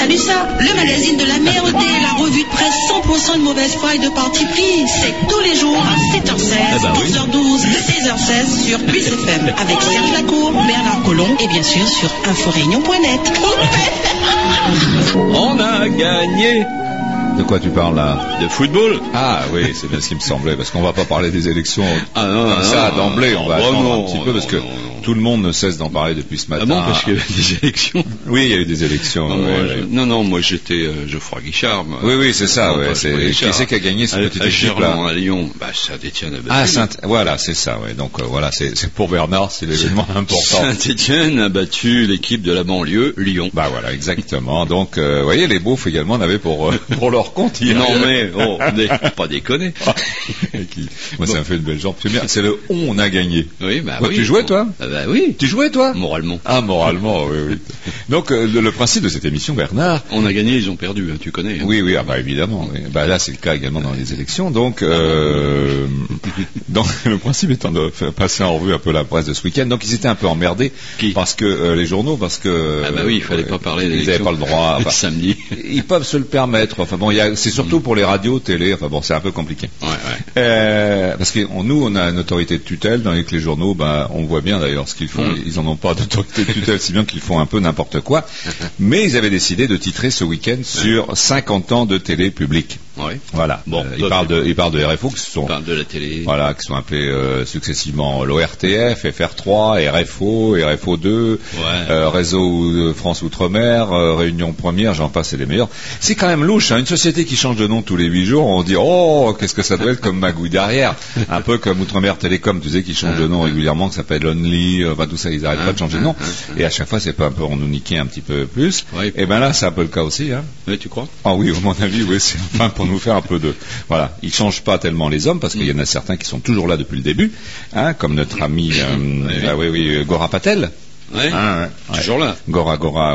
entendu ça? Le magazine de la merde et la revue de presse 100% de mauvaise foi et de parti pris, c'est tous les jours à 7h16, 12h12 et 16h16 sur Plus FM avec Serge Lacour, Bernard Collomb et bien sûr sur inforéunion.net. On a gagné. De quoi tu parles là? De football. Ah oui, c'est bien ce qui me semblait, parce qu'on va pas parler des élections comme ça d'emblée, on va attendre un petit peu, parce que tout le monde ne cesse d'en parler depuis ce matin. Ah bon, parce qu'il y a eu des élections? Oui, il y a eu des élections. Moi j'étais Geoffroy Guichard. Oui, c'est ça, ouais. Qui c'est qui a gagné ce petit équipe là? À Lyon, Saint-Étienne a battu. Ah, voilà, c'est ça, ouais. Donc voilà, c'est pour Bernard, c'est l'événement important. Saint-Étienne a battu l'équipe de la banlieue, Lyon. Bah voilà, exactement. Donc, vous voyez, les beaufs également en avaient pour leur compte hier. Non mais, pas déconner. Moi, ça me fait une belle jambe. C'est bien, c'est le on a gagné. Oui, bah oui. Tu jouais, toi? Bah oui. Tu jouais, toi? Moralement. Ah, moralement, oui. Donc, le principe de cette émission, Bernard. On a gagné, ils ont perdu, hein, tu connais. Hein. Oui, évidemment. Oui. Bah là, c'est le cas également dans les élections. Donc, le principe étant de faire passer en revue un peu la presse de ce week-end. Donc, ils étaient un peu emmerdés. parce que les journaux, parce que. Ah bah oui, il fallait pas parler des élections. Ils n'avaient pas le droit. Samedi. Ils peuvent se le permettre. Enfin bon, c'est surtout pour les radios, télé. Enfin bon, c'est un peu compliqué. Parce que nous, on a une autorité de tutelle, dans les journaux, on voit bien d'ailleurs ce qu'ils font. Ils en ont pas d'autorité de tutelle, si bien qu'ils font un peu n'importe quoi. Mais ils avaient décidé de titrer ce week-end sur 50 ans de télé publique. Voilà. Bon, ils parlent de RFO, qui sont, de la télé. Voilà, qui sont appelés successivement l'ORTF, FR3, RFO, RFO2, Réseau France Outre-mer, Réunion Première, j'en passe, c'est les meilleurs. C'est quand même louche, hein, une société qui change de nom tous les 8 jours, on dit qu'est-ce que ça doit être comme magouille derrière, un peu comme Outre-mer Télécom, tu sais, qui change de nom régulièrement, qui s'appelle Only, tout ça, ils n'arrêtent pas de changer de nom. Et à chaque fois, c'est pas un peu on nous niquer un petit peu plus. Et là, c'est un peu le cas aussi, hein. Oui, tu crois? Ah oui, à mon avis, oui, c'est pour nous faire un peu de, voilà. Ils changent pas tellement les hommes, parce qu'il y en a certains qui sont toujours là depuis le début, hein, comme notre ami, Gora Patel. Toujours là. Gora,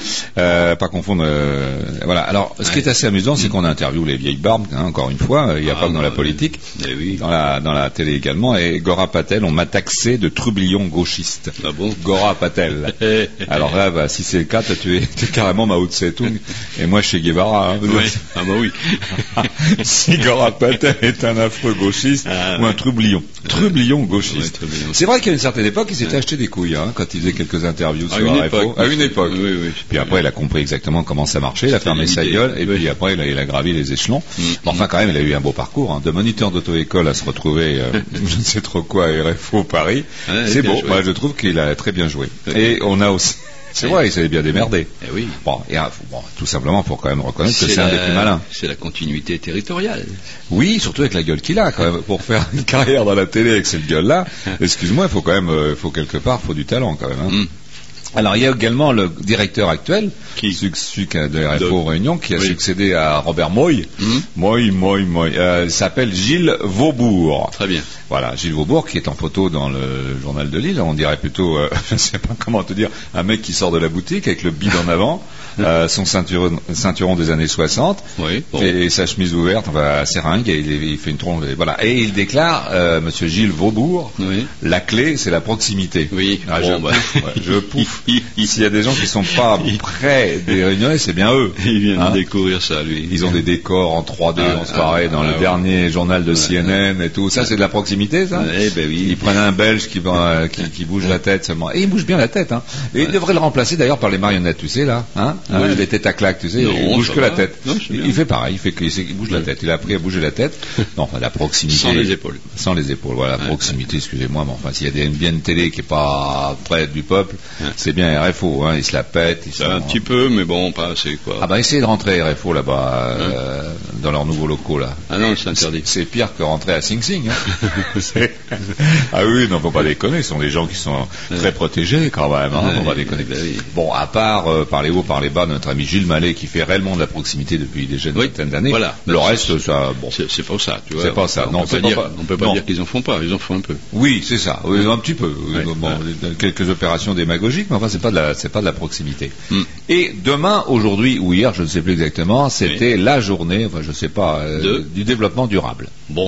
pas confondre. Voilà. Alors, ce qui est assez amusant, c'est qu'on interviewe les vieilles barbes, hein, encore une fois. Il n'y a pas que dans la politique, dans la télé également. Et Gora Patel, on m'a taxé de trublion gauchiste. Ah bon? Gora Patel. Alors là, si c'est le cas, tu es carrément Mao Tse-tung, et moi Che Guevara. Hein, oui. Si Gora Patel est un affreux gauchiste ou un trublion gauchiste. C'est vrai qu'à une certaine époque, il s'était acheté des couilles, hein, quand il faisait quelques interviews sur RFO. À une époque. Oui. Puis après, il a compris exactement comment ça marchait, il a fermé sa gueule, et puis après, il a gravi les échelons. Enfin, quand même, il a eu un beau parcours, hein. De moniteur d'auto-école à se retrouver, je ne sais trop quoi, à RFO Paris. C'est beau. Moi, je trouve qu'il a très bien joué. Et on a aussi... C'est vrai, il s'est bien démerdé. Oui. Tout simplement pour quand même reconnaître que c'est un des plus malins. C'est la continuité territoriale. Oui, surtout avec la gueule qu'il a, quand même. Pour faire une carrière dans la télé avec cette gueule-là, excuse-moi, il faut quand même, faut du talent, quand même, hein. Alors, il y a également le directeur actuel, celui de RFO Réunion, qui a succédé à Robert Moy. Il s'appelle Gilles Vaubourg. Très bien. Voilà, Gilles Vaubourg, qui est en photo dans le journal de Lille. On dirait plutôt, je ne sais pas comment te dire, un mec qui sort de la boutique avec le bide en avant, son ceinturon des années 60, et sa chemise ouverte, enfin, seringue, et il fait une tronche, et voilà. Et il déclare, monsieur Gilles Vaubourg, la clé, c'est la proximité. Oui. Je pouffe. S'il y a des gens qui sont pas près des Réunionnais, c'est bien eux. Il vient de découvrir ça, lui. Ils ont des décors en 3D, on se paraît, dans le dernier journal de CNN et tout. Ça, c'est de la proximité, ça? Oui. Ils prennent un Belge qui bouge la tête seulement. Et il bouge bien la tête, hein. Et il devrait le remplacer d'ailleurs par les marionnettes, tu sais, là, hein. Les têtes à claque, tu sais. Il bouge que la tête. Il fait pareil, il bouge la tête. Il a appris à bouger la tête. Non, enfin, la proximité. Sans les épaules, voilà, la proximité, excusez-moi, mais enfin, s'il y a bien une télé qui est pas près du peuple, c'est bien RFO, hein, ils se la pètent. Un petit peu, mais bon, pas assez, quoi. Essayez de rentrer RFO là-bas, dans leurs nouveaux locaux, là. Ah non, c'est interdit. C'est pire que rentrer à Sing Sing, hein. Ah oui, non, faut pas déconner, ce sont des gens qui sont très protégés, quand même, hein, faut pas déconner. Bon, à part, par les hauts, par les bas, notre ami Gilles Mallet, qui fait réellement de la proximité depuis déjà une vingtaine d'années. Voilà. Le reste, ça, bon. C'est pas ça, tu vois. C'est pas ça. On peut pas dire qu'ils en font pas, ils en font un peu. Oui, c'est ça. Oui, un petit peu. Quelques opérations démagogiques, mais enfin, c'est pas de la proximité. Et demain, aujourd'hui ou hier, je ne sais plus exactement, c'était la journée, enfin je sais pas, du développement durable. Bon.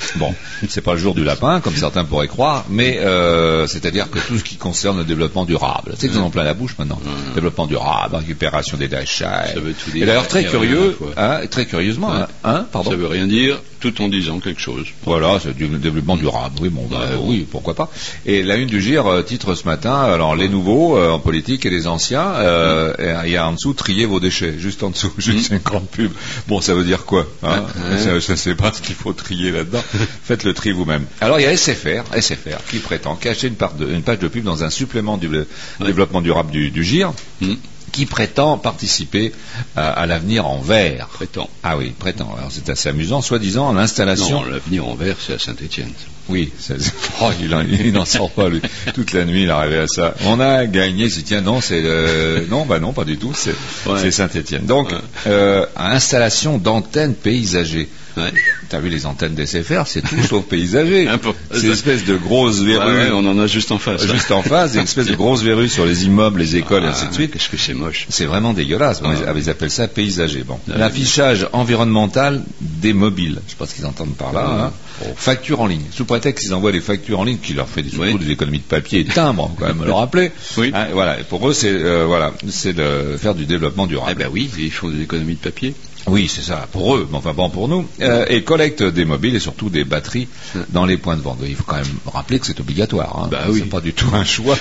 Bon, c'est pas le jour du lapin, comme certains pourraient croire, mais c'est-à-dire que tout ce qui concerne le développement durable, c'est qu'ils en ont plein la bouche maintenant. Développement durable, récupération des déchets. Ça veut tout dire. Et d'ailleurs, très curieux, très curieusement, pardon. Ça veut rien dire, tout en disant quelque chose. Voilà, c'est du développement durable. Oui, bon, oui, pourquoi pas. Et la une du GIR titre ce matin, alors les nouveaux en politique et les anciens, il y a en dessous trier vos déchets, juste en dessous, juste une grande pub. Bon, ça veut dire quoi Je ne sais pas ce qu'il faut trier là-dedans. Faites le tri vous-même. Alors il y a SFR qui prétend cacher une page de pub dans un supplément du développement durable du GIR. Qui prétend participer à l'avenir en vert. Prétend. Ah oui, prétend. Alors c'est assez amusant, soi-disant l'installation. Non, l'avenir en vert, c'est à Saint-Étienne. Oui, il n'en sort pas lui. Toute la nuit, il a rêvé à ça. On a gagné. Tiens, non, non, pas du tout. C'est Saint-Étienne. Donc, installation d'antennes paysagées. Ouais. T'as vu les antennes des SFR, c'est tout sauf paysager. C'est une espèce de grosses verrues. On en a juste en face. Juste en face, une espèce de grosses verrues sur les immeubles, les écoles, et ainsi de suite. Qu'est-ce que c'est moche. C'est vraiment dégueulasse. Ils appellent ça paysager. Bon. L'affichage environnemental des mobiles. Je sais pas ce qu'ils entendent par là. Factures en ligne. Sous prétexte qu'ils envoient des factures en ligne qui leur fait surtout des économies de papier et de timbre, quand même le rappeler. Oui. Voilà. Et pour eux, c'est de faire du développement durable. Eh ben oui, ils font des économies de papier. Oui, c'est ça, pour eux, mais enfin bon pour nous. Et collecte des mobiles et surtout des batteries dans les points de vente. Il faut quand même rappeler que c'est obligatoire. C'est pas du tout un choix.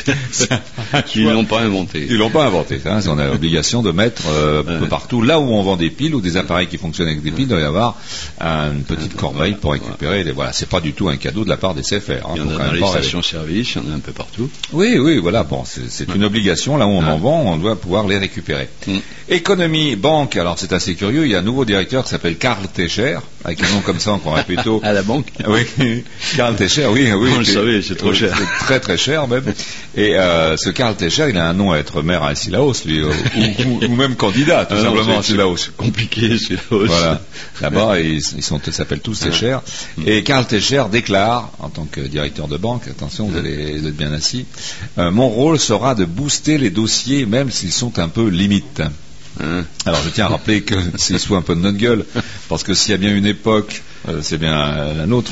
Ils l'ont pas inventé. Ils l'ont pas inventé. On a l'obligation de mettre un peu partout, là où on vend des piles ou des appareils qui fonctionnent avec des piles, il doit y avoir une petite corbeille pour récupérer. Voilà, c'est pas du tout un cadeau de la part des CFR. Il y en a dans les stations-service, il y en a un peu partout. Oui, voilà. Bon, c'est une obligation. Là où on en vend, on doit pouvoir les récupérer. Économie, banque. Alors c'est assez curieux, il y a un nouveau directeur qui s'appelle Karl Tescher, avec un nom comme ça encore un peu tôt. À la banque. Oui, Karl Tescher, oui. On le savait, c'est trop cher. C'est très très cher même. Et ce Karl Tescher, il a un nom à être maire à Sillaos, lui, ou même candidat, tout simplement à Sillaos. C'est compliqué, Sillaos. Voilà. Là-bas, ils s'appellent tous Tescher. Et Karl Tescher déclare, en tant que directeur de banque, attention, vous êtes bien assis, mon rôle sera de booster les dossiers, même s'ils sont un peu limites. Alors je tiens à rappeler que c'est soit un peu de notre gueule, parce que s'il y a bien une époque, c'est bien la nôtre,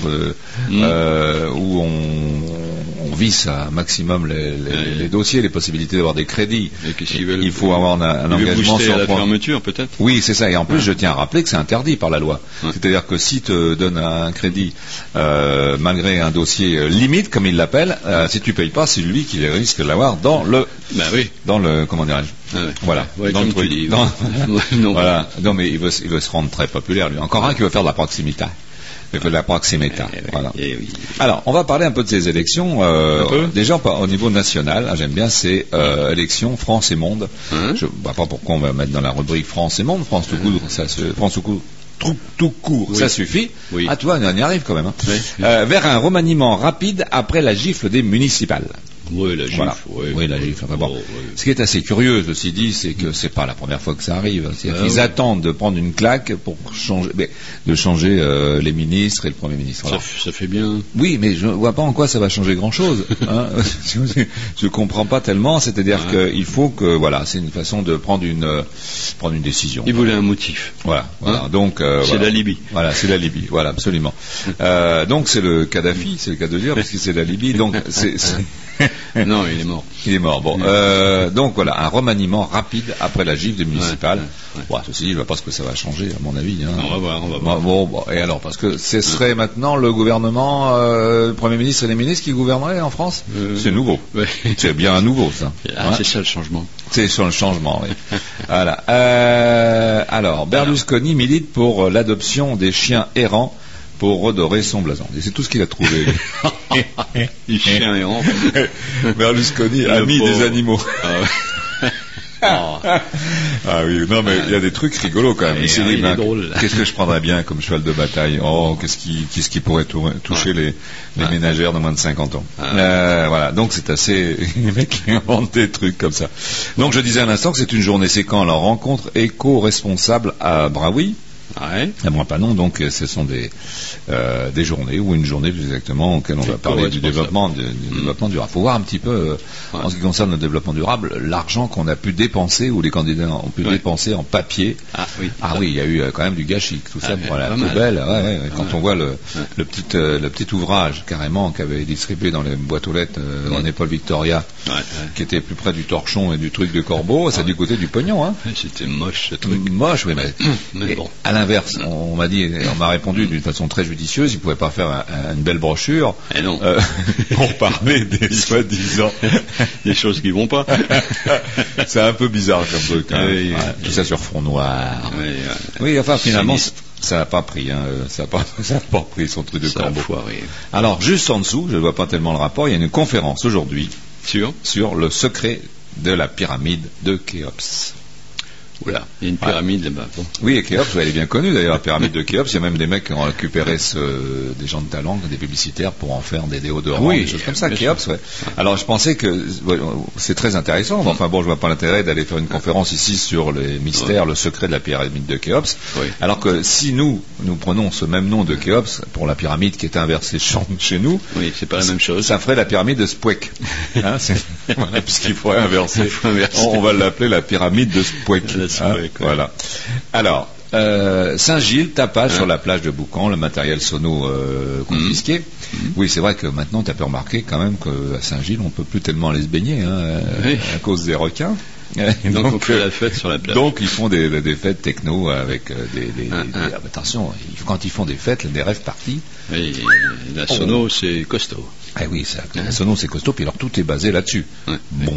où on visse à maximum les dossiers, les possibilités d'avoir des crédits. Il faut avoir un engagement sur la fermeture peut-être. Oui, c'est ça. Et en plus, je tiens à rappeler que c'est interdit par la loi. C'est-à-dire que si te donne un crédit malgré un dossier limite, comme il l'appelle, si tu payes pas, c'est lui qui risque de l'avoir dans le comment dirais-je. Voilà. Dans le truc. Voilà. Non, mais il veut se rendre très populaire, lui. Encore un qui veut faire de la proximité. Voilà. Alors, on va parler un peu de ces élections. Déjà, au niveau national, j'aime bien ces élections France et Monde. Je ne vois pas pourquoi on va mettre dans la rubrique France et Monde. France tout court, ça suffit. Oui. Ah, tu vois, on y arrive quand même. Vers un remaniement rapide après la gifle des municipales. Oui, la gifle. Voilà. Oui, la gifle. Enfin, bon. Ce qui est assez curieux, ceci dit, c'est que c'est pas la première fois que ça arrive. Ils attendent de prendre une claque pour changer les ministres et le Premier ministre. Ça fait bien. Oui, mais je vois pas en quoi ça va changer grand-chose. Je comprends pas tellement. C'est-à-dire qu'il faut que, c'est une façon de prendre une décision. Ils voulaient un motif. Voilà. Donc, c'est la Libye. Voilà, c'est la Libye. Voilà, absolument. Donc c'est le Kadhafi, c'est le cas de dire, parce que c'est la Libye. Donc c'est non, il est mort. Il est mort. Bon, donc voilà, un remaniement rapide après la gifle des municipales. Ceci dit, je ne vois pas ce que ça va changer, à mon avis. On va voir. Bon, et alors, parce que ce serait maintenant le gouvernement, le Premier ministre et les ministres qui gouverneraient en France. C'est nouveau. C'est bien nouveau, ça. C'est ça le changement. C'est sur le changement, oui. Voilà. Alors, Berlusconi milite pour l'adoption des chiens errants pour redorer son blason. Et c'est tout ce qu'il a trouvé. Les chiens errants. Berlusconi, ami des animaux. Ah oui, non mais il y a des trucs rigolos quand même. Il s'est dit, qu'est-ce que je prendrais bien comme cheval de bataille? Qu'est-ce qui pourrait toucher les ménagères de moins de 50 ans? Voilà, donc c'est assez... Les mecs qui inventent des trucs comme ça. Donc je disais à l'instant que c'est une journée, c'est quand la rencontre éco-responsable à Braoui. Moi pas non, donc ce sont des journées, ou une journée plus exactement, auquel on va parler du développement durable. Il faut voir un petit peu, en ce qui concerne le développement durable, l'argent qu'on a pu dépenser, ou les candidats ont pu dépenser en papier. Oui, il y a eu quand même du gâchis, tout ça pour la poubelle. Quand on voit le petit ouvrage carrément qu'avait distribué dans les boîtes aux lettres René-Paul Victoria, qui était plus près du torchon et du truc de corbeau, ça a dû coûter du pognon. C'était moche ce truc. Moche, oui, mais bon. À l'inverse, on m'a répondu d'une façon très judicieuse, il ne pouvait pas faire une belle brochure pour parler des soi-disant des choses qui vont pas. C'est un peu bizarre comme truc. Tout ça sur fond noir. Oui, enfin finalement, ça n'a pas pris. Ça n'a pas pris son truc de corbeau. Alors juste en dessous, je ne vois pas tellement le rapport, il y a une conférence aujourd'hui sur le secret de la pyramide de Khéops. Oula, il y a une pyramide là-bas. Bon. Oui, et Khéops, elle est bien connue d'ailleurs, la pyramide de Khéops. Il y a même des mecs qui ont récupéré des gens de talent, des publicitaires, pour en faire des déodorants, des choses comme ça. Khéops, Alors je pensais que c'est très intéressant. Enfin bon, je vois pas l'intérêt d'aller faire une conférence ici sur les mystères, le secret de la pyramide de Khéops. Alors que si nous prenons ce même nom de Khéops pour la pyramide qui est inversée chez nous, c'est pas la même chose. Ça ferait la pyramide de Spouek. Puisqu'il faudrait inverser. On va l'appeler la pyramide de Spouek. Voilà. Alors, Saint-Gilles, tapage sur la plage de Boucan, le matériel sono confisqué. Oui, c'est vrai que maintenant, tu as pu remarquer quand même qu'à Saint-Gilles, on peut plus tellement aller se baigner à cause des requins. Donc on fait la fête sur la plage. Donc ils font des fêtes techno avec attention, quand ils font des fêtes, des rêves parties. La sono, c'est costaud. Oui, la sono, c'est costaud, puis alors tout est basé là-dessus. Bon.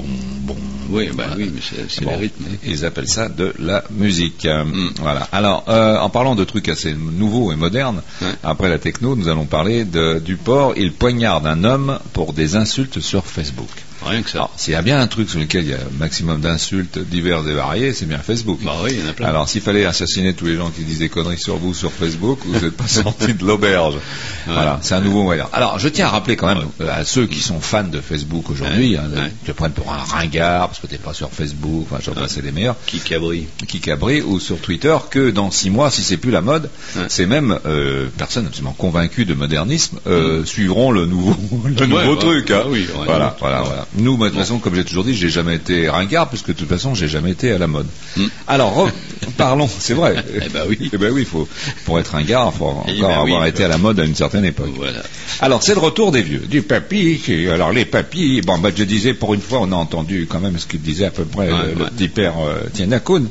Oui, mais c'est le rythme. Ils appellent ça de la musique. Voilà. Alors, en parlant de trucs assez nouveaux et modernes, après la techno, nous allons parler du port. Il poignarde un homme pour des insultes sur Facebook. Rien que ça. Alors, s'il y a bien un truc sur lequel il y a un maximum d'insultes diverses et variées, c'est bien Facebook. Il y en a plein. Alors, s'il fallait assassiner tous les gens qui disent des conneries sur vous sur Facebook, vous n'êtes pas sortis de l'auberge. Voilà, c'est un nouveau moyen. Alors, je tiens à rappeler quand même à ceux qui sont fans de Facebook aujourd'hui, te prennent pour un ringard parce que t'es pas sur Facebook, j'en passe, c'est les meilleurs. Qui cabri, ou sur Twitter, que dans 6 mois, si c'est plus la mode, c'est même personnes absolument convaincues de modernisme suivront le nouveau truc. Voilà. Nous, de toute façon, comme j'ai toujours dit, j'ai jamais été ringard, puisque de toute façon, j'ai jamais été à la mode. Alors, parlons, c'est vrai. Oui, pour être ringard, il faut encore avoir été à la mode à une certaine époque. Voilà. Alors, c'est le retour des vieux, du papy. Alors, les papys, je disais, pour une fois, on a entendu quand même ce qu'il disait à peu près le petit père Tiana Kuhn.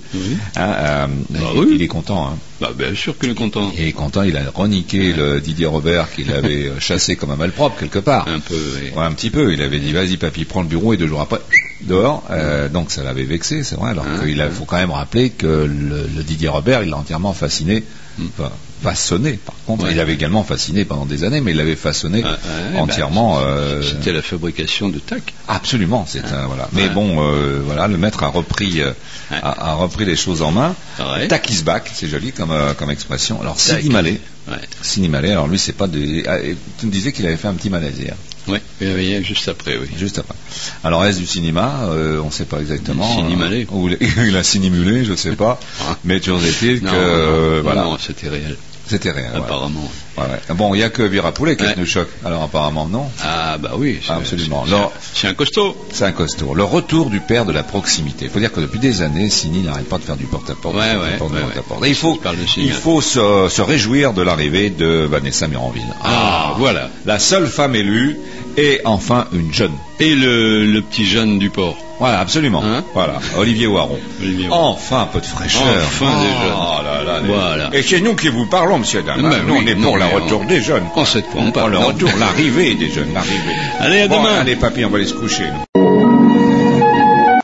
Il est content. Bien sûr qu'il est content. Il est content, il a reniqué le Didier Robert qu'il avait chassé comme un malpropre quelque part. Un peu, un petit peu. Il avait dit, vas-y papy, prends le bureau, et 2 jours après, dehors. Donc ça l'avait vexé, c'est vrai. Alors qu'il faut quand même rappeler que le Didier Robert, il l'a entièrement fasciné. Façonné, par contre, il avait également fasciné pendant des années, mais il l'avait façonné entièrement. C'était la fabrication de tac. Absolument, voilà. Mais le maître a repris les choses en main. Tac is back, c'est joli comme expression. Alors Sidi Malé, alors lui, c'est pas tu me disais qu'il avait fait un petit malaise hier. Oui, juste après, Juste après. Alors, est-ce du cinéma on ne sait pas exactement. Cinémalé. Il a cinémulé, je ne sais pas. Mais toujours est-il que... Non, c'était réel. C'était réel. Apparemment. Bon, il n'y a que Virapoulet qui est tenu choc. Alors, apparemment, non. Oui. Absolument. C'est un costaud. C'est un costaud. Le retour du père de la proximité. Il faut dire que depuis des années, Sini n'arrête pas de faire du porte-à-porte. Et il faut se réjouir de l'arrivée de Vanessa Miranville. Voilà. La seule femme élue et enfin une jeune. Et le petit jeune du port. Voilà, absolument. Voilà, Olivier Waron. Enfin un peu de fraîcheur. Enfin des jeunes. Voilà. Et c'est nous qui vous parlons, monsieur dame. Nous, on est pour le retour des jeunes. On sait de quoi on parle. Le retour, l'arrivée des jeunes, l'arrivée. Allez, à demain. Allez, papy, on va aller se coucher.